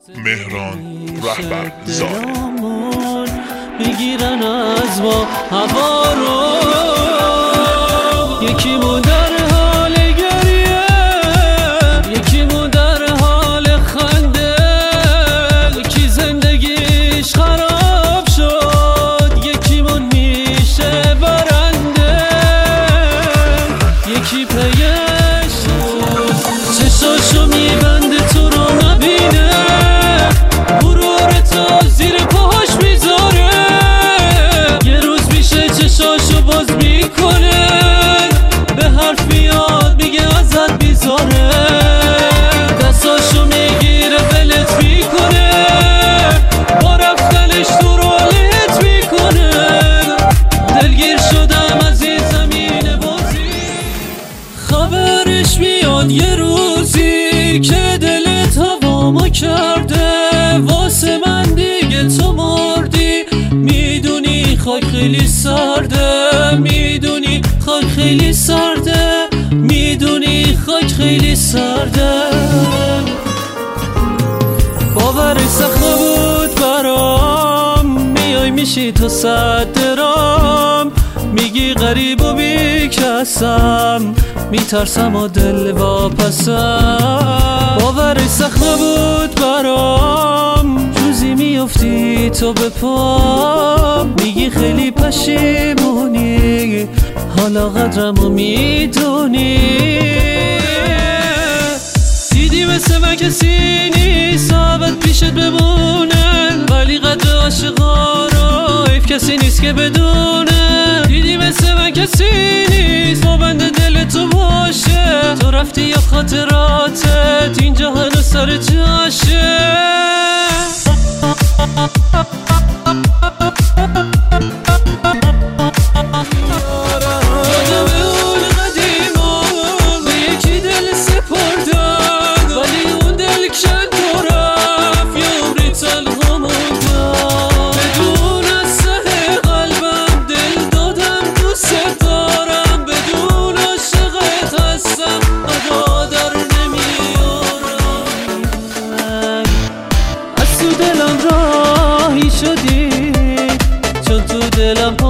مهران رهبرزاده. میگیرن از ما هوا رو، یکیمون در حال گریه، یکیمون در حال خنده، یکی زندگیش خراب شد، یکیمون میشه برنده، یکی پیش چشاشو میبنده تو رو نبینه، غرور تو زیر پاهاش میذاره، یه روز میشه چشاشو باز میکنه، به حرف میاد میگه ازت بیزاره، دستاشو میگیره ولت میکنه، با رفتنش تو رو لت میکنه، دلگیر شدم از این زمین بازی. خبرش میاد یه روزی که دلت هوامو کرده، واسه من دیگه تو مردی، میدونی خاک خیلی سرده، میدونی خاک خیلی سرده، میدونی خاک خیلی سرده. باورش سخت بود برام، میای میشی تو صد درام، میگی غریب و بیکسم، میترسم و دل واپسم. باورش سخت بود برام، روزی میافتی تو به پام، میگی خیلی پشیمونی، حالا قدرمو میدونی. دیدی مثل من کسی نیست ثابت پیشت بمونه، ولی قدر عاشقا رو حیف کسی نیست که بدونه. دیدی مثل من کسی نیست با بند دل تو باشه، تو رفتی یا خاطراتت اینجا هنوز سر جاشه. شدی چون تو دلم